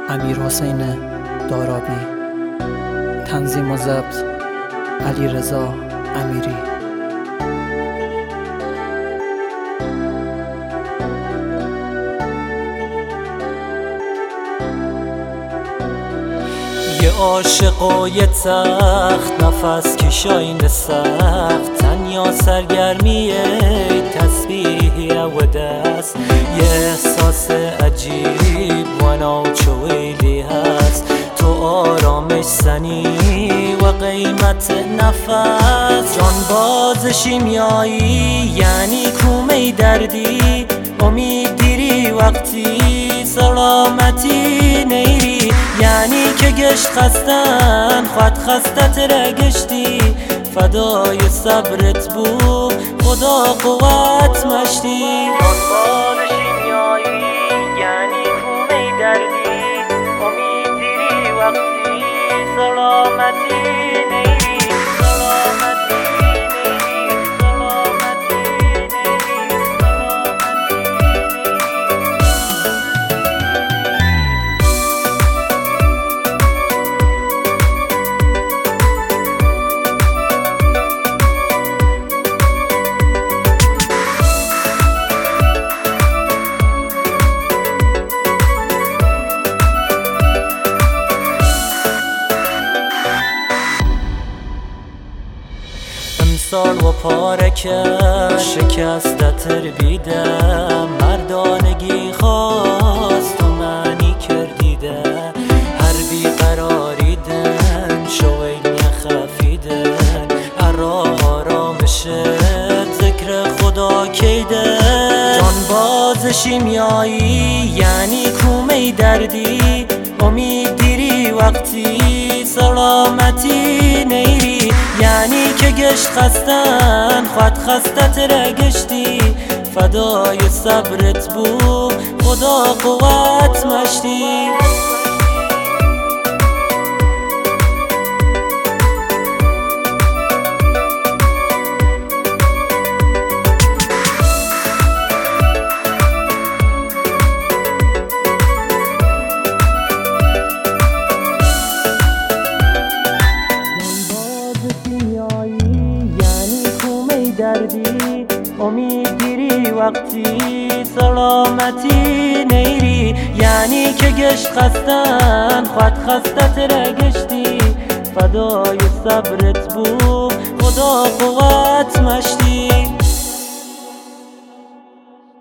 امیرحسین دارابی. تنظیم و ضبط علیرضا امیری. یه عاشقای تخت، نفس کشاین سخت، تنیا سرگرمی تسبیح و دست. یه احساس عجیب و چویلی هست، تو آرامش زنی و قیمت نفس. جان باز شیمیایی یعنی کومه دردی، امید دیری وقتی سلامتی نیری. یعنی که گشت خستن خود خستت رگشتی، فدای صبرت بود خدا قوت مشتی. دنبال شیمیایی یعنی کومه دردی، امید دیری وقتی سلامتی نیری. امسال و پارکه شکستت بیدم، مردانگی خواست و معنی کردیده. هر بیقراریدن شویل خفیدن، آرامشت ذکر خدا کیده. جان باز شیمیایی یعنی کومه دردی، امید دیری وقتی سلامتی نیری. یعنی که گشت خستن خود خستت رگشتی، فدای صبرت بود خدا قوت مشتی. دردی امید دیری وقتی سلامتی نیری. یعنی که گشت خستن خود خستت رگشتی، فدای صبرت بود خدا قوت مشتی.